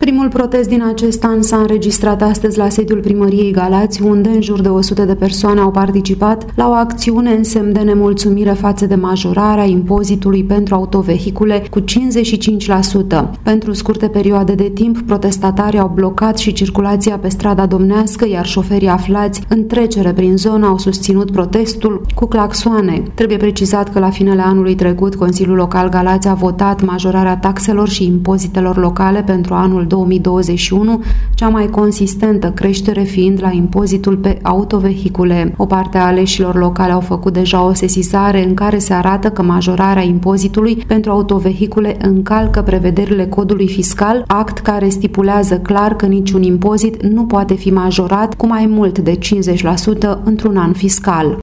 Primul protest din acest an s-a înregistrat astăzi la sediul primăriei Galați, unde în jur de 100 de persoane au participat la o acțiune în semn de nemulțumire față de majorarea impozitului pentru autovehicule cu 55%. Pentru scurte perioade de timp, protestatarii au blocat și circulația pe strada Domnească, iar șoferii aflați în trecere prin zonă au susținut protestul cu claxoane. Trebuie precizat că la finele anului trecut, Consiliul Local Galați a votat majorarea taxelor și impozitelor locale pentru anul 2021, cea mai consistentă creștere fiind la impozitul pe autovehicule. O parte a aleșilor locale au făcut deja o sesizare în care se arată că majorarea impozitului pentru autovehicule încalcă prevederile codului fiscal, act care stipulează clar că niciun impozit nu poate fi majorat cu mai mult de 50% într-un an fiscal.